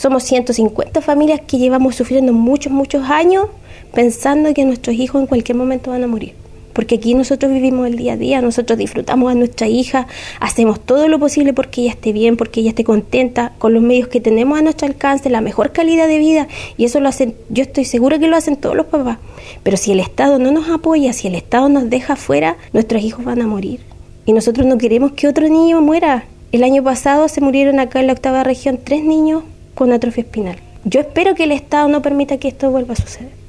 Somos 150 familias que llevamos sufriendo muchos años pensando que nuestros hijos en cualquier momento van a morir. Porque aquí nosotros vivimos el día a día, nosotros disfrutamos a nuestra hija, hacemos todo lo posible porque ella esté bien, porque ella esté contenta, con los medios que tenemos a nuestro alcance, la mejor calidad de vida, y eso lo hacen, yo estoy segura que lo hacen todos los papás. Pero si el Estado no nos apoya, si el Estado nos deja fuera, nuestros hijos van a morir. Y nosotros no queremos que otro niño muera. El año pasado se murieron acá en la 8ª región 3 niños con atrofia espinal. Yo espero que el Estado no permita que esto vuelva a suceder.